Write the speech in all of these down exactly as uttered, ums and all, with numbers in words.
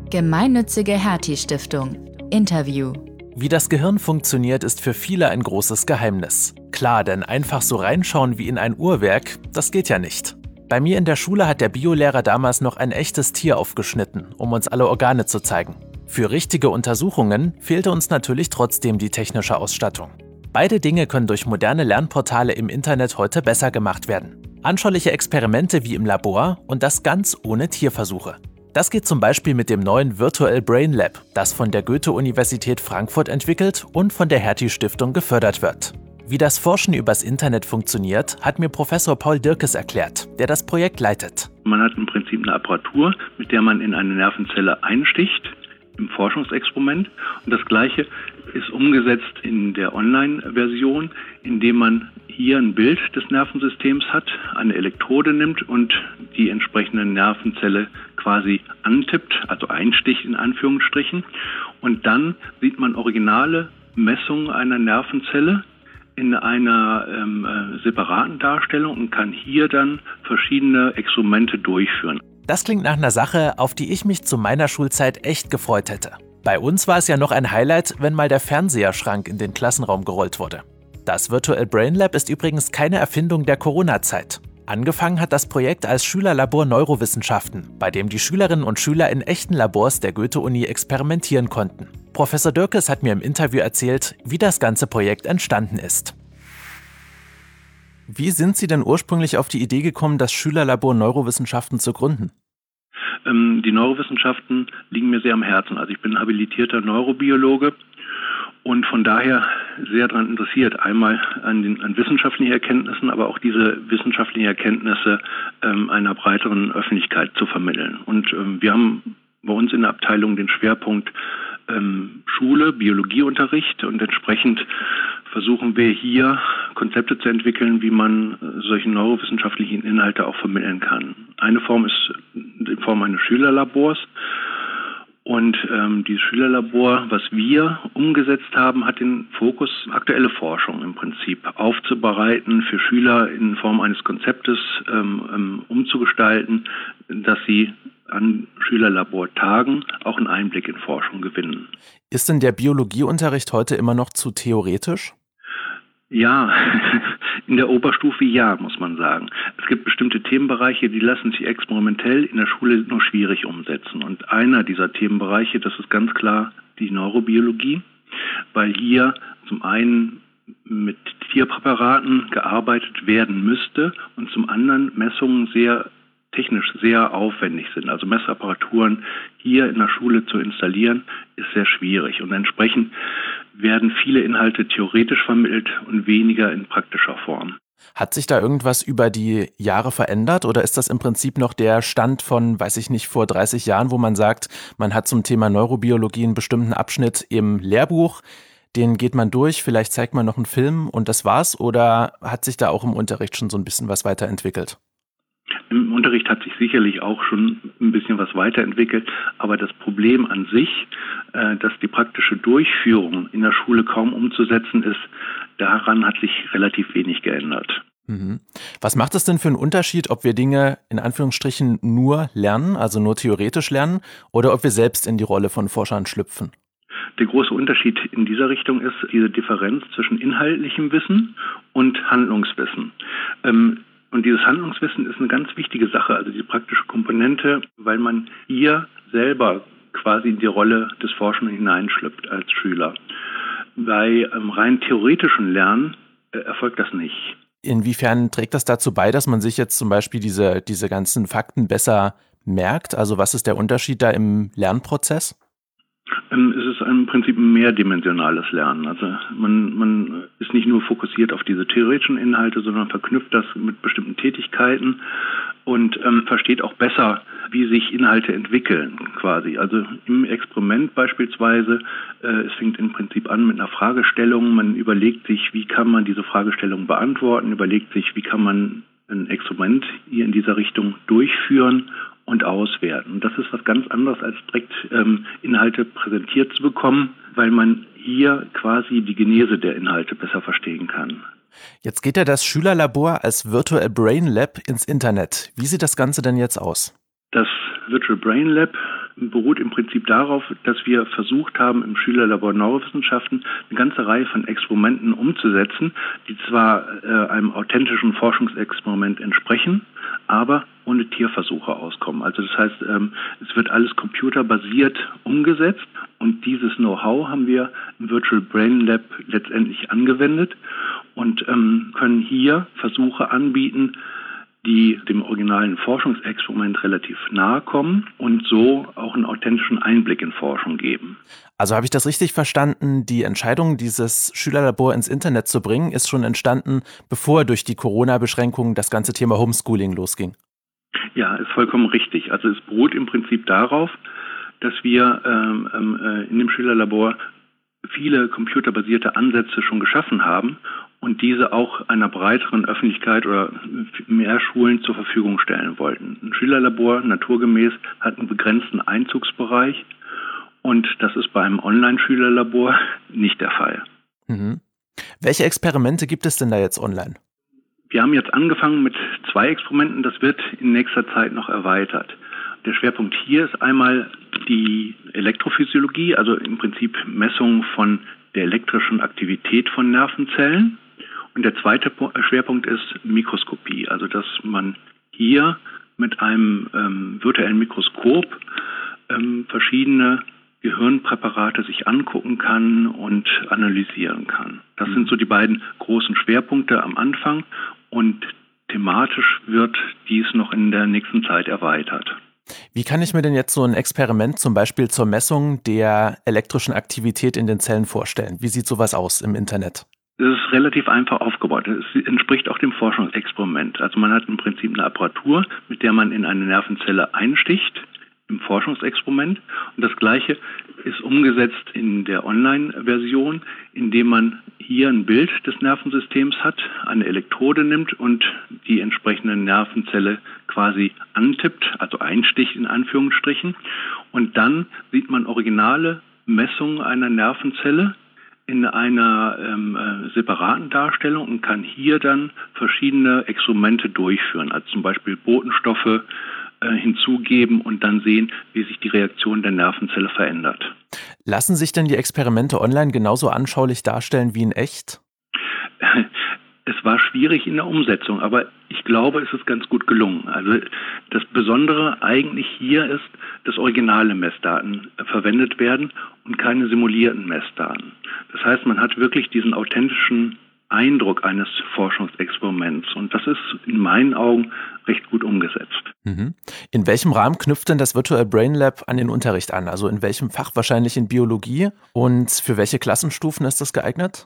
Gemeinnützige Hertie-Stiftung. Interview. Wie das Gehirn funktioniert, ist für viele ein großes Geheimnis. Klar, denn einfach so reinschauen wie in ein Uhrwerk, das geht ja nicht. Bei mir in der Schule hat der Biolehrer damals noch ein echtes Tier aufgeschnitten, um uns alle Organe zu zeigen. Für richtige Untersuchungen fehlte uns natürlich trotzdem die technische Ausstattung. Beide Dinge können durch moderne Lernportale im Internet heute besser gemacht werden. Anschauliche Experimente wie im Labor und das ganz ohne Tierversuche. Das geht zum Beispiel mit dem neuen Virtual Brain Lab, das von der Goethe-Universität Frankfurt entwickelt und von der Hertie-Stiftung gefördert wird. Wie das Forschen übers Internet funktioniert, hat mir Professor Paul Dirkes erklärt, der das Projekt leitet. Man hat im Prinzip eine Apparatur, mit der man in eine Nervenzelle einsticht, im Forschungsexperiment. Und das Gleiche ist umgesetzt in der Online-Version, indem man hier ein Bild des Nervensystems hat, eine Elektrode nimmt und die entsprechende Nervenzelle quasi antippt, also einsticht in Anführungsstrichen. Und dann sieht man originale Messungen einer Nervenzelle in einer ähm, äh, separaten Darstellung und kann hier dann verschiedene Experimente durchführen. Das klingt nach einer Sache, auf die ich mich zu meiner Schulzeit echt gefreut hätte. Bei uns war es ja noch ein Highlight, wenn mal der Fernseherschrank in den Klassenraum gerollt wurde. Das Virtual Brain Lab ist übrigens keine Erfindung der Corona-Zeit. Angefangen hat das Projekt als Schülerlabor Neurowissenschaften, bei dem die Schülerinnen und Schüler in echten Labors der Goethe-Uni experimentieren konnten. Professor Dirkes hat mir im Interview erzählt, wie das ganze Projekt entstanden ist. Wie sind Sie denn ursprünglich auf die Idee gekommen, das Schülerlabor Neurowissenschaften zu gründen? Ähm, die Neurowissenschaften liegen mir sehr am Herzen. Also ich bin habilitierter Neurobiologe und von daher sehr daran interessiert, einmal an den an wissenschaftlichen Erkenntnissen, aber auch diese wissenschaftlichen Erkenntnisse ähm, einer breiteren Öffentlichkeit zu vermitteln. Und ähm, wir haben bei uns in der Abteilung den Schwerpunkt ähm, Schule, Biologieunterricht und entsprechend versuchen wir hier Konzepte zu entwickeln, wie man solche neurowissenschaftlichen Inhalte auch vermitteln kann. Eine Form ist in Form eines Schülerlabors. Und ähm, dieses Schülerlabor, was wir umgesetzt haben, hat den Fokus, aktuelle Forschung im Prinzip aufzubereiten, für Schüler in Form eines Konzeptes ähm, umzugestalten, dass sie an Schülerlabortagen auch einen Einblick in Forschung gewinnen. Ist denn der Biologieunterricht heute immer noch zu theoretisch? Ja, in der Oberstufe ja, muss man sagen. Es gibt bestimmte Themenbereiche, die lassen sich experimentell in der Schule nur schwierig umsetzen. Und einer dieser Themenbereiche, das ist ganz klar die Neurobiologie, weil hier zum einen mit Tierpräparaten gearbeitet werden müsste und zum anderen Messungen sehr technisch sehr aufwendig sind. Also Messapparaturen hier in der Schule zu installieren, ist sehr schwierig. Und entsprechend werden viele Inhalte theoretisch vermittelt und weniger in praktischer Form. Hat sich da irgendwas über die Jahre verändert oder ist das im Prinzip noch der Stand von, weiß ich nicht, vor dreißig Jahren, wo man sagt, man hat zum Thema Neurobiologie einen bestimmten Abschnitt im Lehrbuch, den geht man durch, vielleicht zeigt man noch einen Film und das war's, oder hat sich da auch im Unterricht schon so ein bisschen was weiterentwickelt? Im Unterricht hat sich sicherlich auch schon ein bisschen was weiterentwickelt, aber das Problem an sich, äh, dass die praktische Durchführung in der Schule kaum umzusetzen ist, daran hat sich relativ wenig geändert. Mhm. Was macht es denn für einen Unterschied, ob wir Dinge in Anführungsstrichen nur lernen, also nur theoretisch lernen, oder ob wir selbst in die Rolle von Forschern schlüpfen? Der große Unterschied in dieser Richtung ist diese Differenz zwischen inhaltlichem Wissen und Handlungswissen. Ähm, Und dieses Handlungswissen ist eine ganz wichtige Sache, also die praktische Komponente, weil man hier selber quasi in die Rolle des Forschenden hineinschlüpft als Schüler. Bei ähm, rein theoretischen Lernen äh, erfolgt das nicht. Inwiefern trägt das dazu bei, dass man sich jetzt zum Beispiel diese, diese ganzen Fakten besser merkt? Also was ist der Unterschied da im Lernprozess? Es ist im Prinzip ein mehrdimensionales Lernen. Also man, man ist nicht nur fokussiert auf diese theoretischen Inhalte, sondern verknüpft das mit bestimmten Tätigkeiten und ähm, versteht auch besser, wie sich Inhalte entwickeln quasi. Also im Experiment beispielsweise, äh, es fängt im Prinzip an mit einer Fragestellung. Man überlegt sich, wie kann man diese Fragestellung beantworten, überlegt sich, wie kann man ein Experiment hier in dieser Richtung durchführen und auswerten. Das ist was ganz anderes, als direkt ähm, Inhalte präsentiert zu bekommen, weil man hier quasi die Genese der Inhalte besser verstehen kann. Jetzt geht ja das Schülerlabor als Virtual Brain Lab ins Internet. Wie sieht das Ganze denn jetzt aus? Das Virtual Brain Lab beruht im Prinzip darauf, dass wir versucht haben, im Schülerlabor Neurowissenschaften eine ganze Reihe von Experimenten umzusetzen, die zwar äh, einem authentischen Forschungsexperiment entsprechen, aber ohne Tierversuche auskommen. Also das heißt, ähm, es wird alles computerbasiert umgesetzt und dieses Know-how haben wir im Virtual Brain Lab letztendlich angewendet und ähm, können hier Versuche anbieten, die dem originalen Forschungsexperiment relativ nahe kommen und so auch einen authentischen Einblick in Forschung geben. Also habe ich das richtig verstanden, die Entscheidung, dieses Schülerlabor ins Internet zu bringen, ist schon entstanden, bevor durch die Corona-Beschränkungen das ganze Thema Homeschooling losging? Ja, ist vollkommen richtig. Also es beruht im Prinzip darauf, dass wir ähm, äh, in dem Schülerlabor viele computerbasierte Ansätze schon geschaffen haben und diese auch einer breiteren Öffentlichkeit oder mehr Schulen zur Verfügung stellen wollten. Ein Schülerlabor, naturgemäß, hat einen begrenzten Einzugsbereich und das ist bei einem Online-Schülerlabor nicht der Fall. Mhm. Welche Experimente gibt es denn da jetzt online? Wir haben jetzt angefangen mit zwei Experimenten, das wird in nächster Zeit noch erweitert. Der Schwerpunkt hier ist einmal die Elektrophysiologie, also im Prinzip Messung von der elektrischen Aktivität von Nervenzellen. Und der zweite Schwerpunkt ist Mikroskopie, also dass man hier mit einem ähm, virtuellen Mikroskop ähm, verschiedene Gehirnpräparate sich angucken kann und analysieren kann. Das sind so die beiden großen Schwerpunkte am Anfang und thematisch wird dies noch in der nächsten Zeit erweitert. Wie kann ich mir denn jetzt so ein Experiment zum Beispiel zur Messung der elektrischen Aktivität in den Zellen vorstellen? Wie sieht sowas aus im Internet? Es ist relativ einfach aufgebaut. Es entspricht auch dem Forschungsexperiment. Also man hat im Prinzip eine Apparatur, mit der man in eine Nervenzelle einsticht im Forschungsexperiment. Und das Gleiche ist umgesetzt in der Online-Version, indem man hier ein Bild des Nervensystems hat, eine Elektrode nimmt und die entsprechende Nervenzelle quasi antippt, also einsticht in Anführungsstrichen. Und dann sieht man originale Messungen einer Nervenzelle in einer ähm, äh, separaten Darstellung und kann hier dann verschiedene Experimente durchführen, also zum Beispiel Botenstoffe äh, hinzugeben und dann sehen, wie sich die Reaktion der Nervenzelle verändert. Lassen sich denn die Experimente online genauso anschaulich darstellen wie in echt? Es war schwierig in der Umsetzung, aber ich glaube, es ist ganz gut gelungen. Also das Besondere eigentlich hier ist, dass originale Messdaten verwendet werden und keine simulierten Messdaten. Das heißt, man hat wirklich diesen authentischen Eindruck eines Forschungsexperiments und das ist in meinen Augen recht gut umgesetzt. Mhm. In welchem Rahmen knüpft denn das Virtual Brain Lab an den Unterricht an? Also in welchem Fach? Wahrscheinlich in Biologie. Und für welche Klassenstufen ist das geeignet?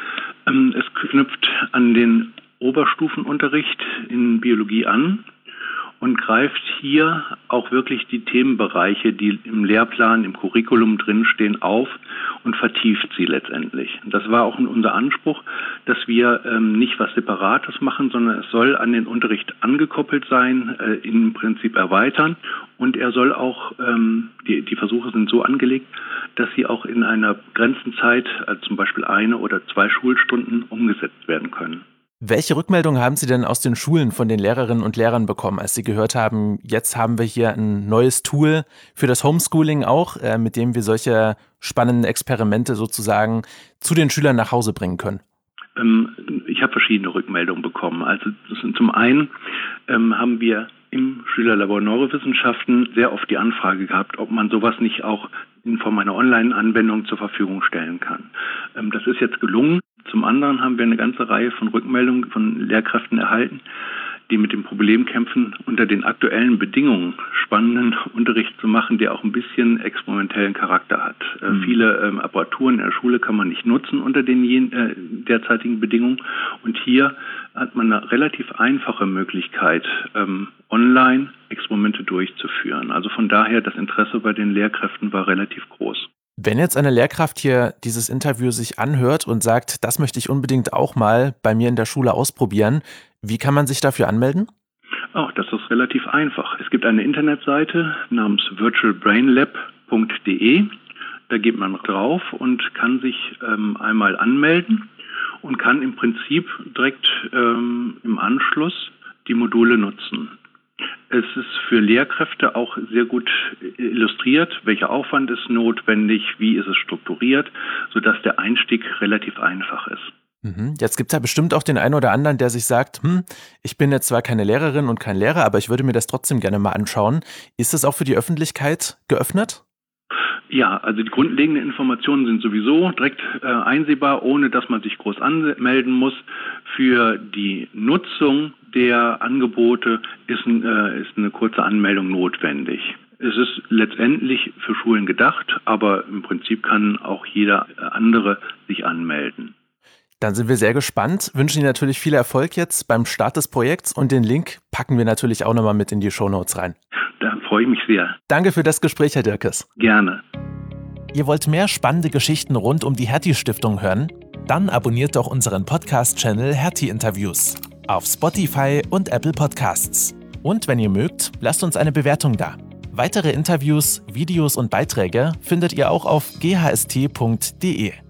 Es knüpft an den Oberstufenunterricht in Biologie an und greift hier auch wirklich die Themenbereiche, die im Lehrplan, im Curriculum drinstehen, auf und vertieft sie letztendlich. Das war auch unser Anspruch, dass wir ähm, nicht was Separates machen, sondern es soll an den Unterricht angekoppelt sein, äh, im Prinzip erweitern und er soll auch, ähm, die, die Versuche sind so angelegt, dass sie auch in einer begrenzten Zeit, also zum Beispiel eine oder zwei Schulstunden, umgesetzt werden können. Welche Rückmeldungen haben Sie denn aus den Schulen von den Lehrerinnen und Lehrern bekommen, als Sie gehört haben, jetzt haben wir hier ein neues Tool für das Homeschooling auch, äh, mit dem wir solche spannenden Experimente sozusagen zu den Schülern nach Hause bringen können? Ähm, ich habe verschiedene Rückmeldungen bekommen. Also das sind zum einen ähm, haben wir im Schülerlabor Neurowissenschaften sehr oft die Anfrage gehabt, ob man sowas nicht auch in Form einer Online-Anwendung zur Verfügung stellen kann. Ähm, das ist jetzt gelungen. Zum anderen haben wir eine ganze Reihe von Rückmeldungen von Lehrkräften erhalten, die mit dem Problem kämpfen, unter den aktuellen Bedingungen spannenden Unterricht zu machen, der auch ein bisschen experimentellen Charakter hat. Äh, mhm. Viele ähm, Apparaturen in der Schule kann man nicht nutzen unter den jen, äh, derzeitigen Bedingungen. Und hier hat man eine relativ einfache Möglichkeit, ähm, online Experimente durchzuführen. Also von daher, das Interesse bei den Lehrkräften war relativ groß. Wenn jetzt eine Lehrkraft hier dieses Interview sich anhört und sagt, das möchte ich unbedingt auch mal bei mir in der Schule ausprobieren, wie kann man sich dafür anmelden? Oh, das ist relativ einfach. Es gibt eine Internetseite namens virtual brain lab punkt de. Da geht man drauf und kann sich ähm, einmal anmelden und kann im Prinzip direkt ähm, im Anschluss die Module nutzen. Es ist für Lehrkräfte auch sehr gut illustriert, welcher Aufwand ist notwendig, wie ist es strukturiert, sodass der Einstieg relativ einfach ist. Jetzt gibt es ja bestimmt auch den einen oder anderen, der sich sagt, hm, ich bin jetzt zwar keine Lehrerin und kein Lehrer, aber ich würde mir das trotzdem gerne mal anschauen. Ist das auch für die Öffentlichkeit geöffnet? Ja, also die grundlegenden Informationen sind sowieso direkt äh, einsehbar, ohne dass man sich groß anmelden muss. Für die Nutzung der Angebote ist, äh, ist eine kurze Anmeldung notwendig. Es ist letztendlich für Schulen gedacht, aber im Prinzip kann auch jeder andere sich anmelden. Dann sind wir sehr gespannt, wünschen Ihnen natürlich viel Erfolg jetzt beim Start des Projekts und den Link packen wir natürlich auch nochmal mit in die Shownotes rein. Da freue ich mich sehr. Danke für das Gespräch, Herr Dirkes. Gerne. Ihr wollt mehr spannende Geschichten rund um die Hertie-Stiftung hören? Dann abonniert doch unseren Podcast-Channel Hertie-Interviews auf Spotify und Apple Podcasts. Und wenn ihr mögt, lasst uns eine Bewertung da. Weitere Interviews, Videos und Beiträge findet ihr auch auf g h s t punkt d e.